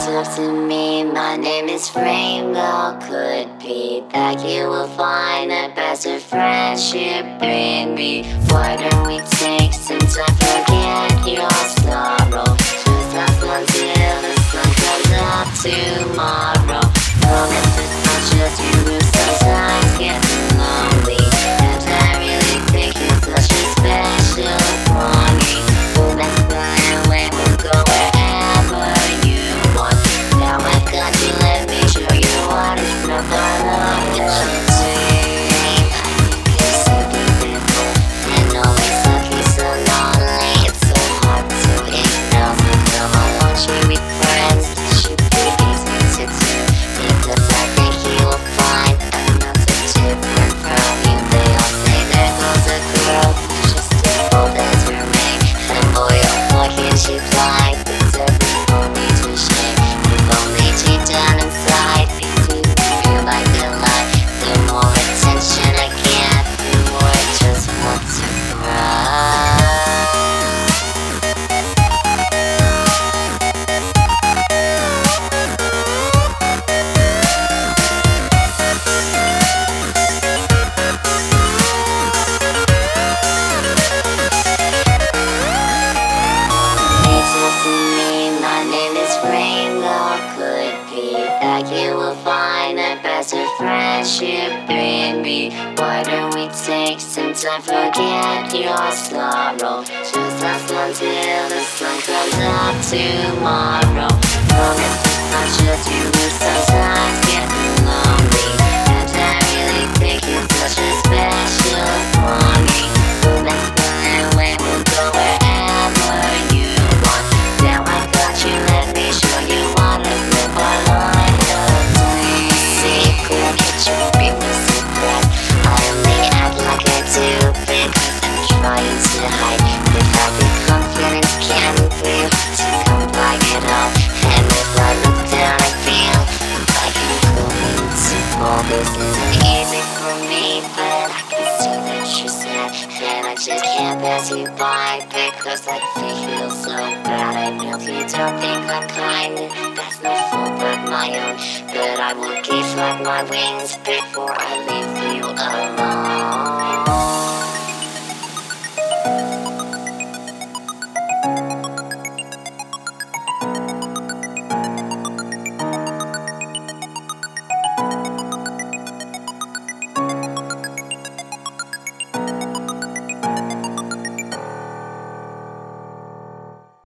talk to me, my name is Rainbow. Could be that you will find a better friendship in me. Why don't we take some time, forget your sorrow? Just last until the sun comes up tomorrow. Promise to touch us, you will sometimes get lonely, and I really think you're such a special for me. Let's fly away, we'll go wherever you want. Now I got you, let me show you what it's about. Love that you take. You're so beautiful and always looking so lonely. It's so hard to ignore. Come on, won't you be friends? It should be easy to do, because I think you will find I'm not so different from you. They all say there goes a girl just as bold as your mate. And boy, oh boy, can't you fly? It's every only to shame. If only deep down inside you do feel like a lie. The more attention I get, the more I just want to cry. Hey, talk to me, my name is Rainbow. Could be that you will find a better friendship in me. Why don't we take some time, forget your sorrow? Just last until the sun comes up tomorrow. Promise to touch us, you will sometimes get lonely, and I really think you're such a special for me. Let's fly away, we'll go wherever you want. Now I got you, let me show you what I live by like a dream. Secret, it should be no secret. I only act like I do because I'm trying to hide the fact that confidence can be to come by it all. And if I look down, I feel like I'm going to fall. This isn't easy for me, but I can see that you're sad, and I just can't pass you by because I feel so bad. I know you don't think I'm kind, that's no fault but my own, but I will give up my wings before I leave you alone.